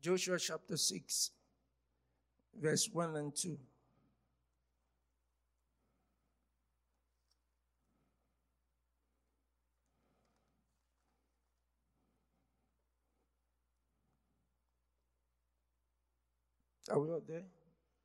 Joshua chapter 6, verse 1 and 2. Are we out there?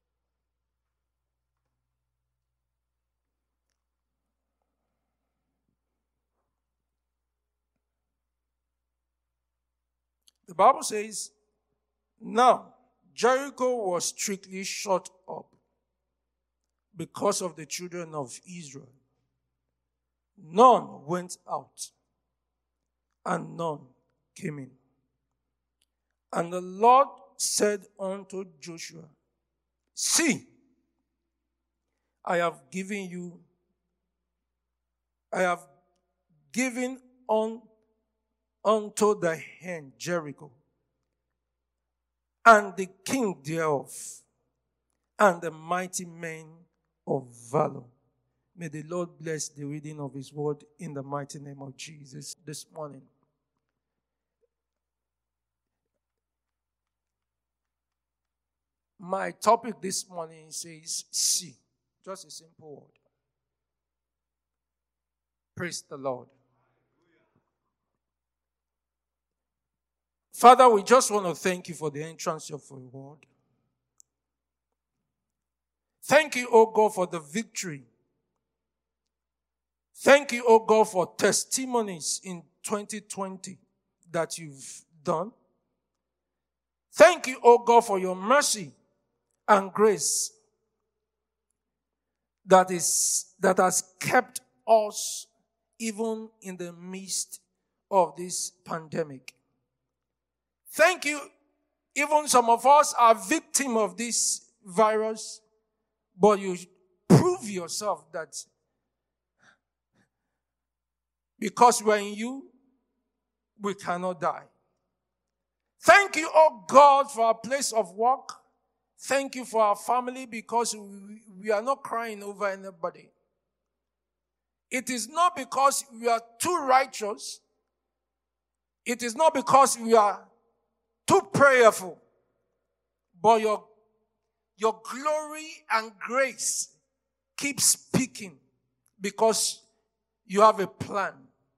The Bible says, now Jericho was strictly shut up because of the children of Israel. None went out, and none came in. And the Lord said unto Joshua, see, I have given unto the hand Jericho, and the king thereof, and the mighty men of valor. May the Lord bless the reading of his word in the mighty name of Jesus this morning. My topic this morning says, see. Just a simple word. Praise the Lord. Father, we just want to thank you for the entrance of your word. Thank you, O God, for the victory. Thank you, O God, for testimonies in 2020 that you've done. Thank you, O God, for your mercy and grace that has kept us even in the midst of this pandemic. Thank you. Even some of us are victims of this virus, but you prove yourself that because we're in you, we cannot die. Thank you, oh God, for our place of work. Thank you for our family, because we are not crying over anybody. It is not because we are too righteous. It is not because we are too prayerful. But your glory and grace keep speaking because you have a plan.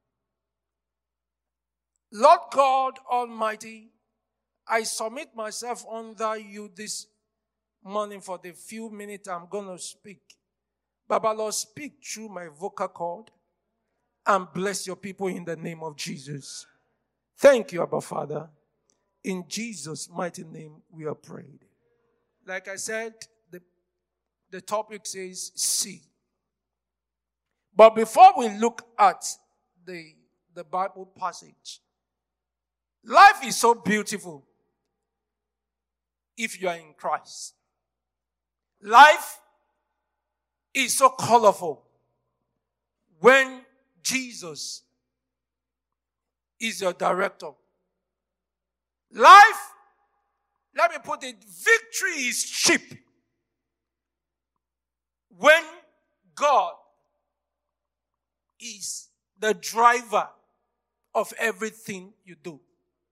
Lord God Almighty, I submit myself under you this morning for the few minutes I'm going to speak. Baba, Lord, speak through my vocal cord and bless your people in the name of Jesus. Thank you, Abba Father. In Jesus' mighty name we are prayed. Like I said, the topic says see. But before we look at the Bible passage, life is so beautiful if you are in Christ. Life is so colorful when Jesus is your director. Life, let me put it, victory is cheap when God is the driver of everything you do.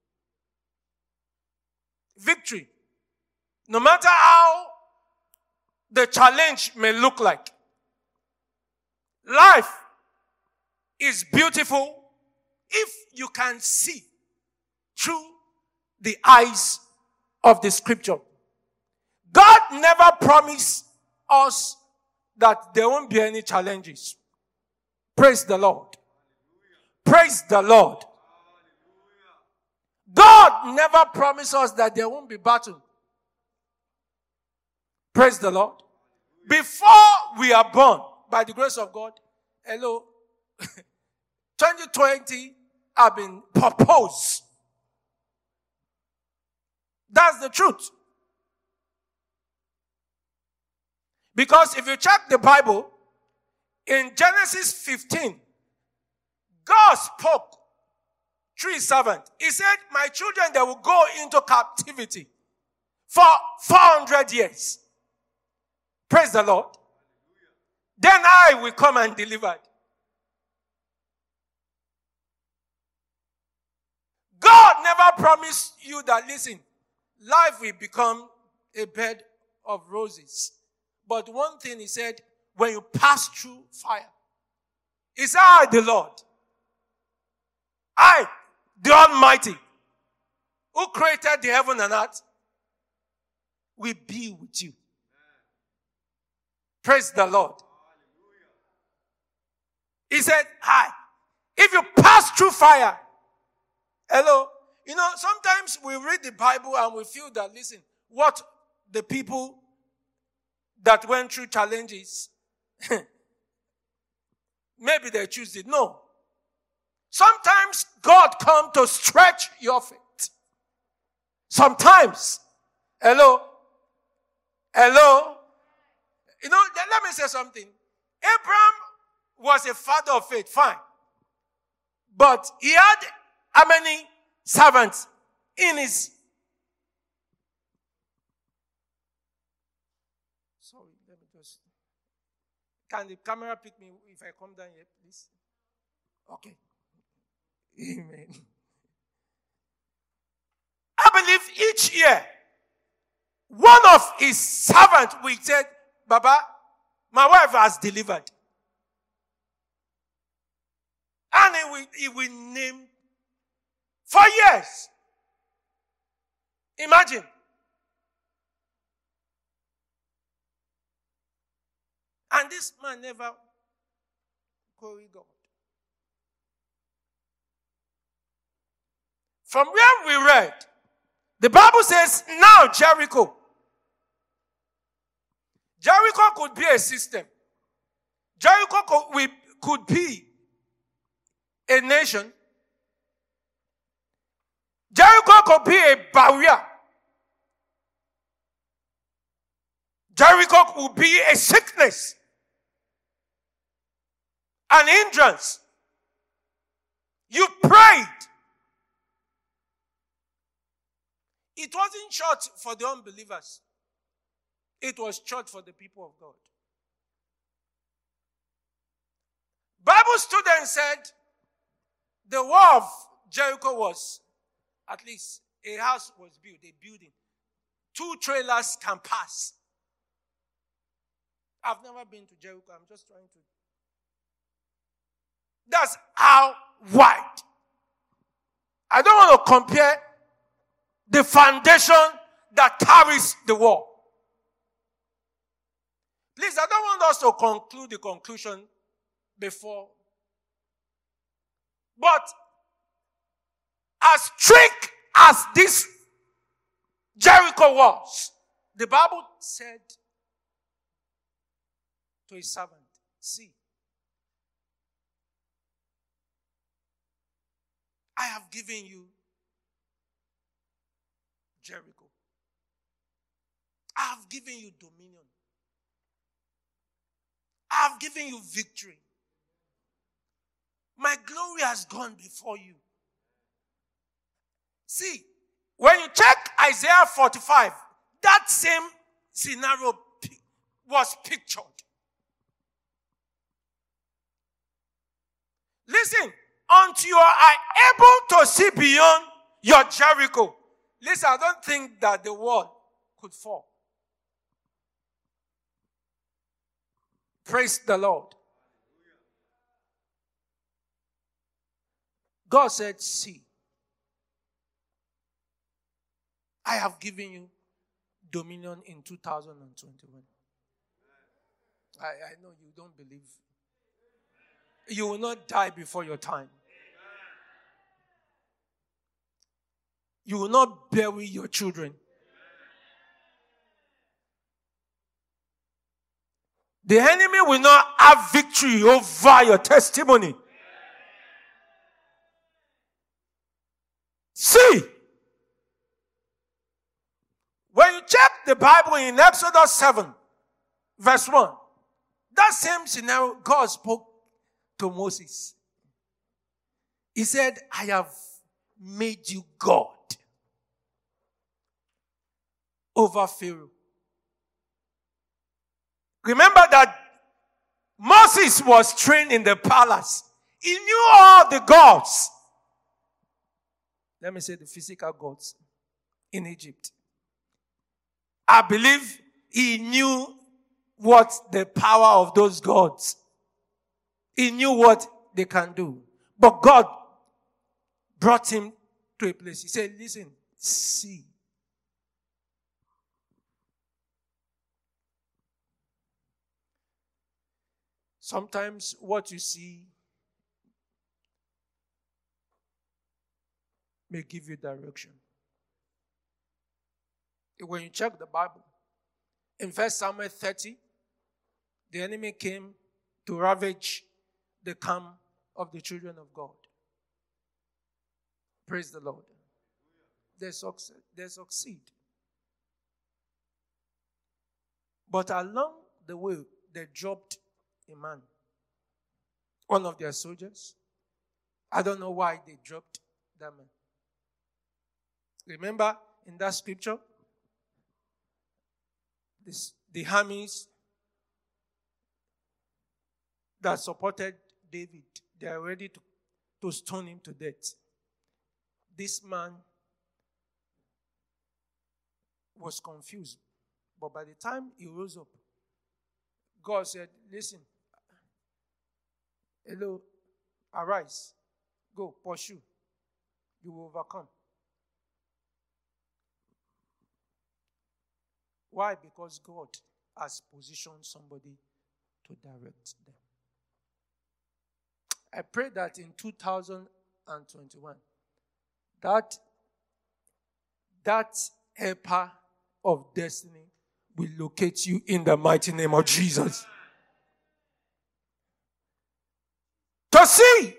Victory, no matter how the challenge may look like, life is beautiful if you can see through the eyes of the scripture. God never promised us that there won't be any challenges. Praise the Lord. Praise the Lord. God never promised us that there won't be battle. Praise the Lord. Before we are born, by the grace of God, 2020 have been proposed. That's the truth. Because if you check the Bible, in Genesis 15, God spoke through his servant. He said, my children, they will go into captivity for 400 years. Praise the Lord. Then I will come and deliver. God never promised you that, listen, life will become a bed of roses. But one thing he said, when you pass through fire, it's I, the Lord. I, the Almighty, who created the heaven and earth, will be with you. Praise the Lord. He said, hi. If you pass through fire, hello. You know, sometimes we read the Bible and we feel that, listen, what the people that went through challenges, maybe they choose it. No. Sometimes God comes to stretch your faith. Sometimes. Hello. You know, let me say something. Abraham was a father of faith, fine. But he had how many servants in his... Sorry, let me just... Can the camera pick me if I come down here, please? Okay. Amen. I believe each year, one of his servants will say, Baba, my wife has delivered. And he will name for years. Imagine. And this man never queried God. From where we read, the Bible says, now Jericho. Jericho could be a system. Jericho could be a nation. Jericho could be a barrier. Jericho could be a sickness. An hindrance. You prayed. It wasn't short for the unbelievers. It was short for the people of God. Bible students said the wall of Jericho was, at least, a house was built, a building. 2 trailers can pass. I've never been to Jericho. I'm just trying to. That's how wide. I don't want to compare the foundation that carries the wall. Please, I don't want us to conclude the conclusion before. But as strict as this Jericho was, the Bible said to his servant, see, I have given you Jericho. I have given you dominion. I have given you victory. My glory has gone before you. See, when you check Isaiah 45, that same scenario was pictured. Listen, until you are able to see beyond your Jericho. Listen, I don't think that the wall could fall. Praise the Lord. God said, see, I have given you dominion in 2021. I know you don't believe. You will not die before your time. You will not bury your children. The enemy will not have victory over your testimony. See, when you check the Bible in Exodus 7, verse 1, that same scenario, God spoke to Moses. He said, I have made you God over Pharaoh. Remember that Moses was trained in the palace. He knew all the gods. Let me say the physical gods in Egypt. I believe he knew what the power of those gods. He knew what they can do. But God brought him to a place. He said, listen, see. Sometimes what you see may give you direction. When you check the Bible, in 1 Samuel 30, the enemy came to ravage the camp of the children of God. Praise the Lord. They succeed. But along the way, they dropped a man, one of their soldiers. I don't know why they dropped that man. Remember in that scripture, the armies that supported David, they are ready to stone him to death. This man was confused. But by the time he rose up, God said, listen, hello, arise, go, pursue, you will overcome. Why? Because God has positioned somebody to direct them. I pray that in 2021, that helper of destiny will locate you in the mighty name of Jesus. To see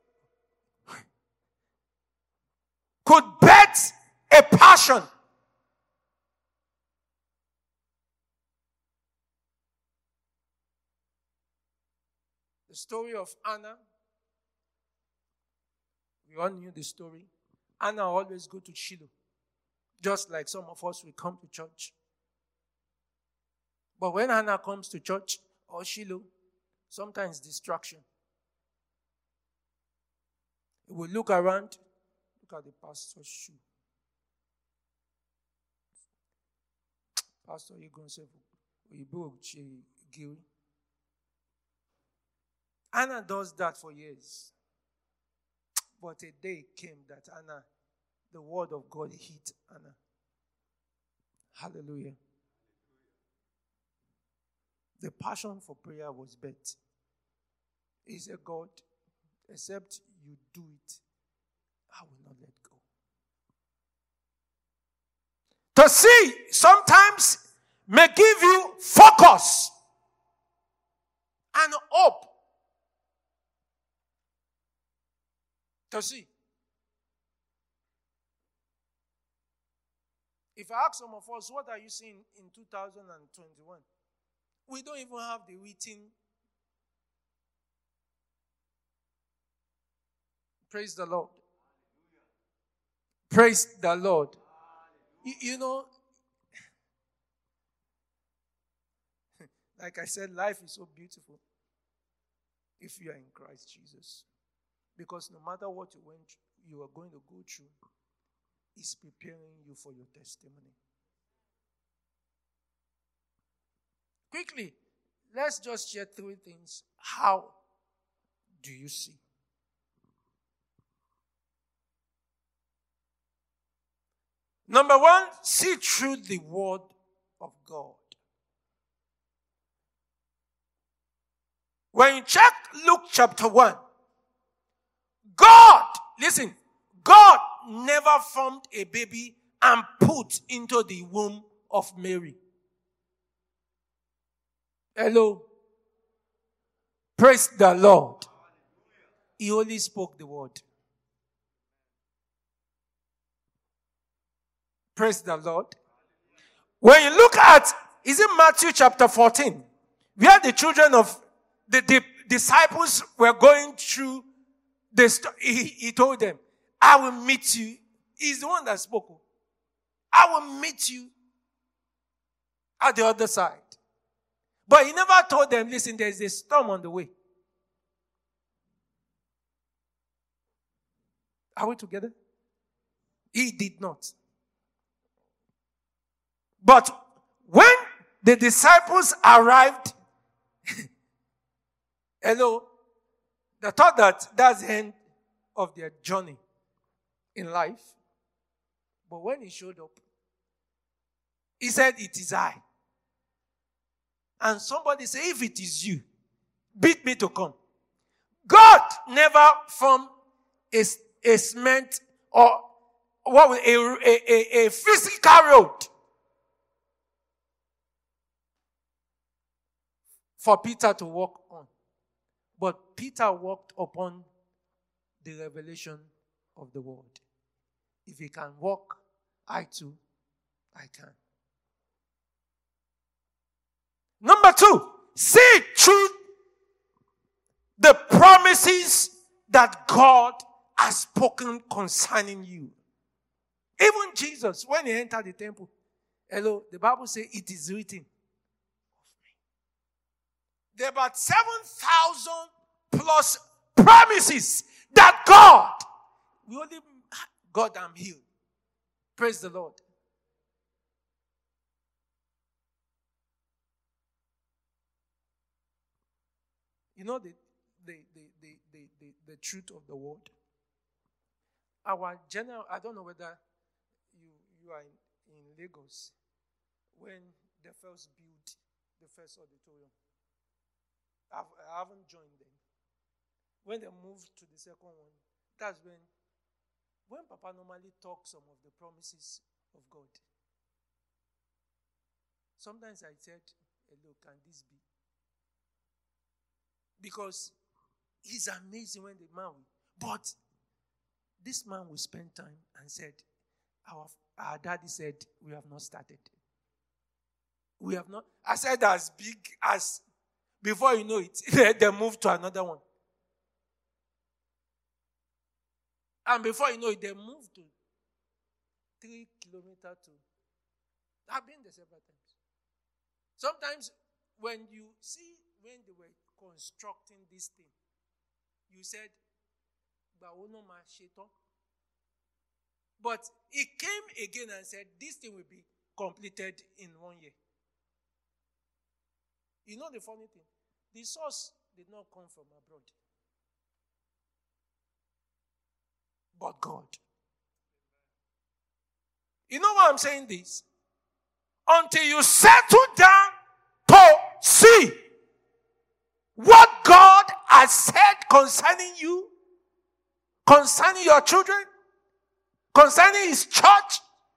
could bet a passion. The story of Anna. We all knew the story. Anna always go to Shiloh. Just like some of us will come to church. But when Anna comes to church or Shiloh, sometimes distraction. He will look around, look at the pastor's shoe. Pastor, you going to say, Anna does that for years. But a day came that Anna, the word of God hit Anna. Hallelujah. The passion for prayer was bet. He said, God, except you do it, I will not let go. To see sometimes may give you focus and hope. To see. If I ask some of us, what are you seeing in 2021? We don't even have the written. Praise the Lord. Praise the Lord. You know, like I said, life is so beautiful if you are in Christ Jesus. Because no matter what you are going to go through, He's preparing you for your testimony. Quickly, let's just share three things. How do you see? Number one, see through the word of God. When you check Luke chapter 1, God, listen, God never formed a baby and put into the womb of Mary. Hello. Praise the Lord. He only spoke the word. Praise the Lord. When you look at, is it Matthew chapter 14, where the children of the disciples were going through he told them, I will meet you. He's the one that spoke. I will meet you at the other side. But he never told them, listen, there's a storm on the way. Are we together? He did not. But When the disciples arrived, they thought that that's the end of their journey in life. But when he showed up, he said, "It is I." And somebody said, "If it is you, bid me to come." God never formed a cement or a physical road for Peter to walk on. But Peter walked upon the revelation of the word. If he can walk, I too, I can. Number 2, see through the promises that God has spoken concerning you. Even Jesus, when he entered the temple, the Bible says it is written. There are about 7,000 plus promises that God, I'm healed. Praise the Lord. You know the truth of the word. Our general, I don't know whether you are in Lagos when they first built the first auditorium. I haven't joined them. When they moved to the second one, that's when Papa normally talks some of the promises of God. Sometimes I said, "Hello, can this be?" Because it's amazing when the man but this man will spend time and said, our daddy said, "We have not started. We have not." I said, as big as, before you know it, they moved to another one. And before you know it, they moved to 3 kilometers to. I've been there several times. Sometimes when you see when they were constructing this thing, you said, but he came again and said, this thing will be completed in 1 year. You know the funny thing? The source did not come from abroad, but God. You know why I'm saying this? Until you settle down to see what God has said concerning you, concerning your children, concerning his church.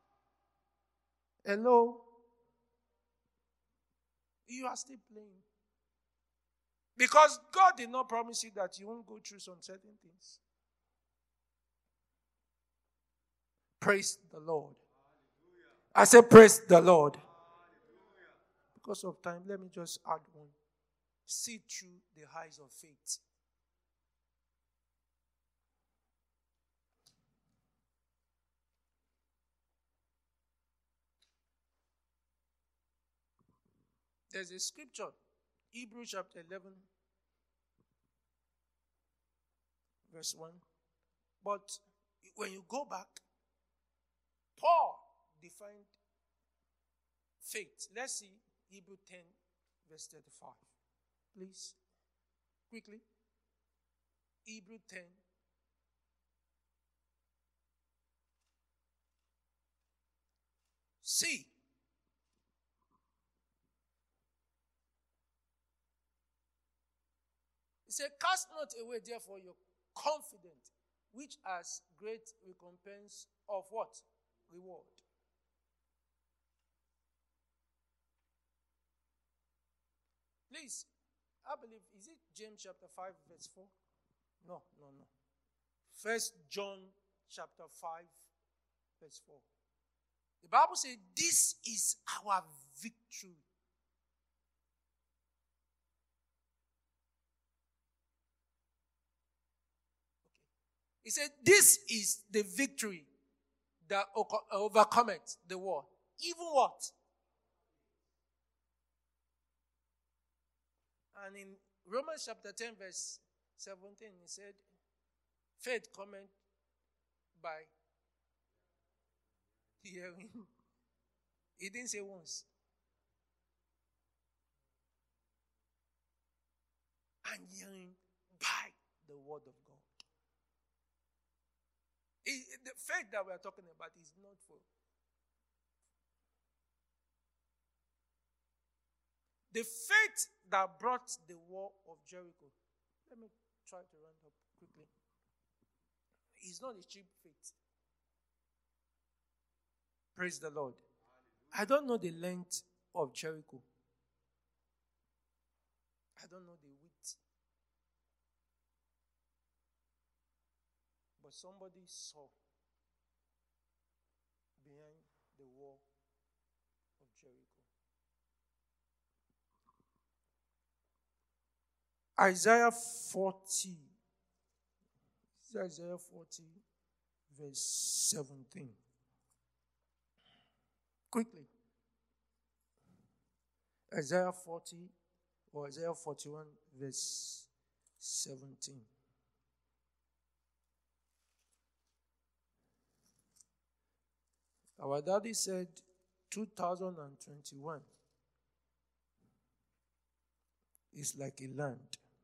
Hello? You are still playing. Because God did not promise you that you won't go through some certain things. Praise the Lord. I say praise the Lord. Because of time, let me just add one. See through the eyes of faith. There's a scripture, Hebrews chapter 11, verse 1. But when you go back, Paul defined faith. Let's see Hebrews 10, verse 35. Please, quickly. Hebrews 10. See. He said, cast not away therefore your confidence, which has great recompense of what? Reward. Please, I believe, is it James chapter 5, verse 4? No. 1 John chapter 5, verse 4. The Bible says, this is our victory. He said, this is the victory that overcometh the world. Even what? And in Romans chapter 10, verse 17, he said, faith cometh by hearing. He didn't say once. and hearing by the word of God. The faith that we are talking about is not for the faith that brought the wall of Jericho. Let me try to round up quickly. It's not a cheap faith. Praise the Lord. I don't know the length of Jericho. I don't know the width. But somebody saw behind the wall of Jericho. Isaiah 40, verse 17. Quickly. Isaiah 40 or Isaiah 41, verse 17. Our daddy said 2021 is like a land.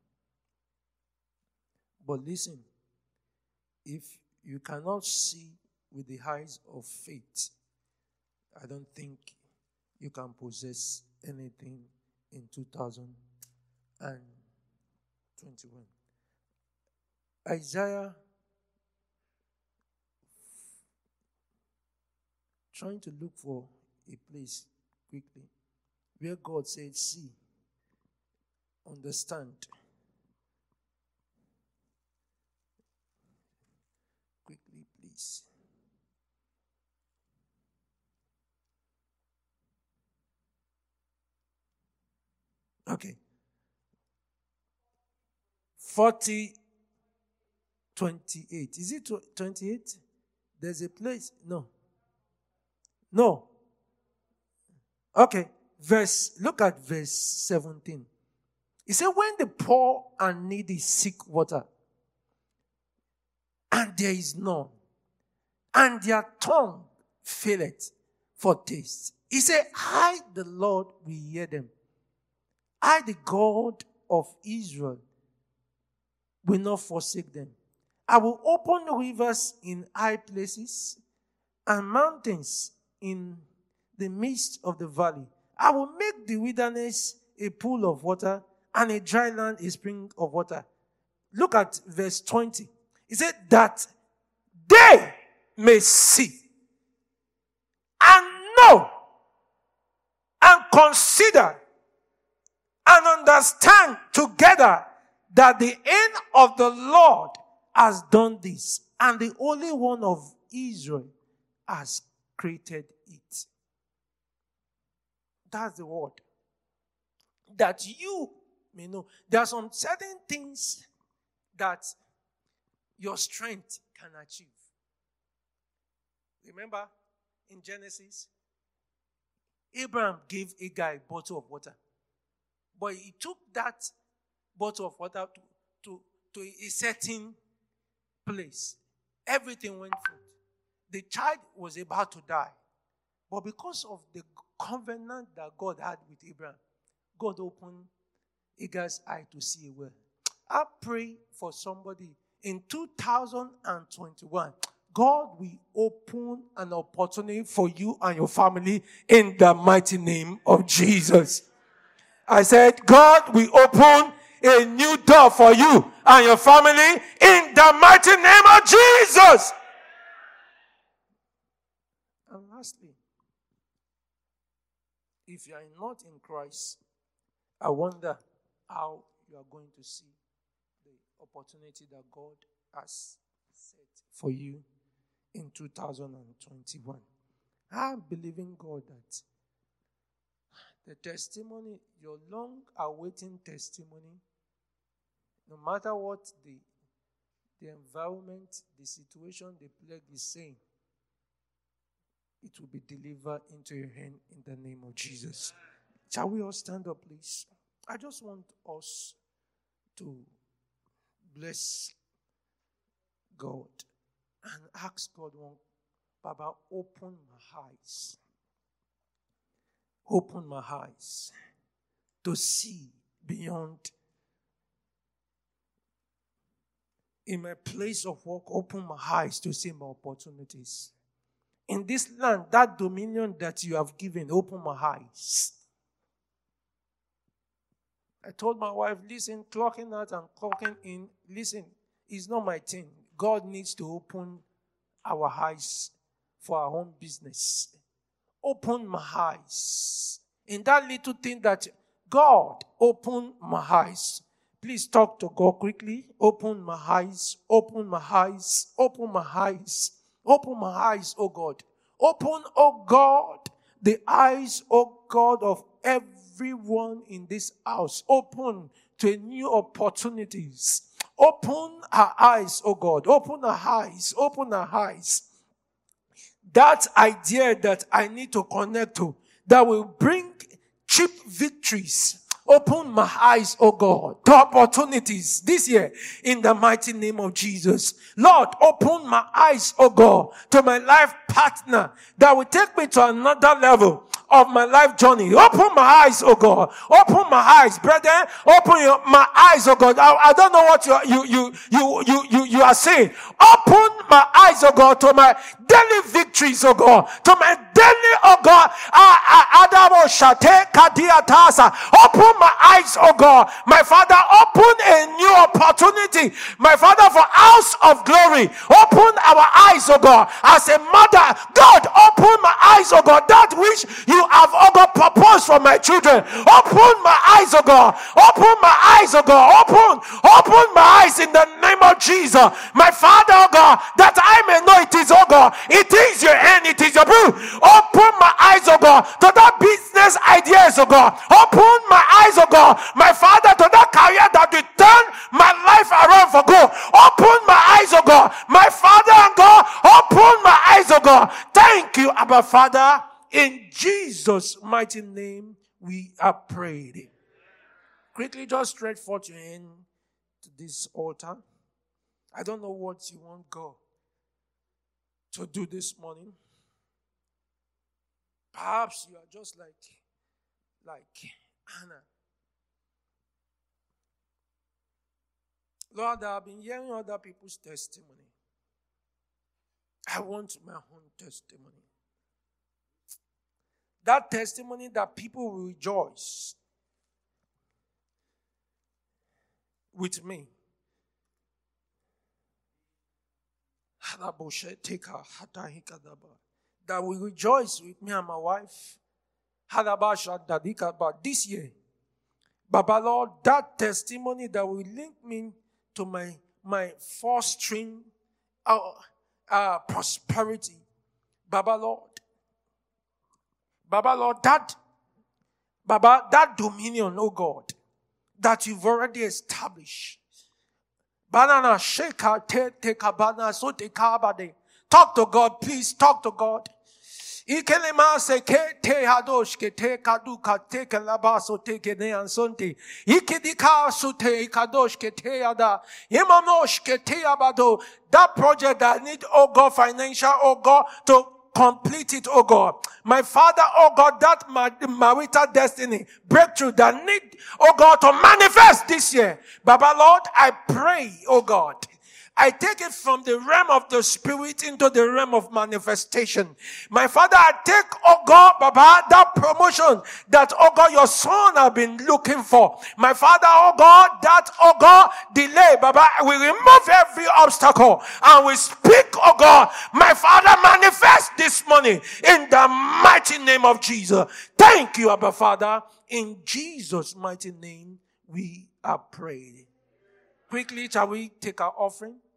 But listen, if you cannot see with the eyes of faith, I don't think you can possess anything in 2021. Isaiah, trying to look for a place quickly where God said, see, understand. Quickly, please. Okay. 40:28. Is it 28? There's a place. No. Okay. Look at verse 17. He said, when the poor and needy seek water, and there is none, and their tongue faileth for taste. He said, I, the Lord, will hear them. I, the God of Israel, will not forsake them. I will open rivers in high places and mountains in the midst of the valley. I will make the wilderness a pool of water and a dry land a spring of water. Look at verse 20. He said that they may see and know and consider and understand together that the end of the Lord has done this, and the Holy One of Israel has created it. That's the word. That you may know. There are some certain things that your strength can achieve. Remember in Genesis, Abraham gave a guy a bottle of water. But he took that bottle of water to a certain place. Everything went forth. The child was about to die. But because of the covenant that God had with Abraham, God opened Hagar's eye to see a well. I pray for somebody in 2021. God will open an opportunity for you and your family in the mighty name of Jesus. I said, God will open a new door for you and your family in the mighty name of Jesus. And lastly, if you are not in Christ, I wonder how you are going to see the opportunity that God has set for you in 2021. I'm believing God that the testimony, your long-awaiting testimony, no matter what the environment, the situation, the plague is saying, it will be delivered into your hand in the name of Jesus. Shall we all stand up, please? I just want us to bless God and ask God, Baba, open my eyes. Open my eyes to see beyond In my place of work, open my eyes to see my opportunities. In this land, that dominion that you have given, open my eyes. I told my wife, listen, clocking out and clocking in, listen, it's not my thing. God needs to open our eyes for our own business. Open my eyes. In that little thing that God open my eyes. Please talk to God quickly. Open my eyes. Open my eyes. Open my eyes. Open my eyes, oh God. Open, oh God, the eyes, oh God, of everyone in this house. Open to new opportunities. Open our eyes, oh God. Open our eyes. Open our eyes. That idea that I need to connect to, that will bring cheap victories. Open my eyes, oh God, to opportunities this year in the mighty name of Jesus. Lord, open my eyes, oh God, to my life partner that will take me to another level of my life journey. Open my eyes, oh God. Open my eyes, brethren. Open my eyes, oh God. I don't know what you are saying. Open my eyes, oh God, to my daily victories, oh God. To my daily, oh God. Open my eyes, oh God. My Father, open a new opportunity. My Father, for house of glory. Open our eyes, oh God. As a mother, God, open my eyes, oh God. That which you have, oh God, proposed for my children. Open my eyes, oh God. Open my eyes, oh God. Open my eyes in the name of Jesus. My Father, oh God, that I may know it is, oh God. It is your hand, it is your will. Open my eyes, oh God, to that business ideas, oh God. Open my eyes, oh God. My Father, to that career that will turn my life around for good. Open my eyes, oh God. My Father and God, open my eyes, oh God. Thank you, Abba Father. In Jesus' mighty name, we are prayed. Quickly, just stretch forth your hand to this altar. I don't know what you want God to do this morning. Perhaps you are just like Anna. Lord, I've been hearing other people's testimony. I want my own testimony. That testimony that people will rejoice with me. That will rejoice with me and my wife. But this year, Baba Lord, that testimony that will link me to my first string prosperity. Baba Lord, that dominion, oh God, that you've already established. Banana shaker, take a banana, so take a. Talk to God, please. Talk to God. Ikelema se ke te hadosh ke te kaduka te ke labaso te ke ne ansonte. Ikidika su te kadosh ke te ada. Imanosh ke te abado. That project that need, oh God, financial, oh God, to complete it, oh God. My Father, oh God, that marital destiny, breakthrough that need, oh God, to manifest this year. Baba Lord, I pray, oh God, I take it from the realm of the spirit into the realm of manifestation. My Father, I take, oh God, Baba, that promotion that, oh God, your son have been looking for. My Father, oh God, that, oh God, delay, Baba, we remove every obstacle and we speak, oh God, my Father, manifest this morning in the mighty name of Jesus. Thank you, Abba Father. In Jesus' mighty name, we are praying. Quickly, shall we take our offering?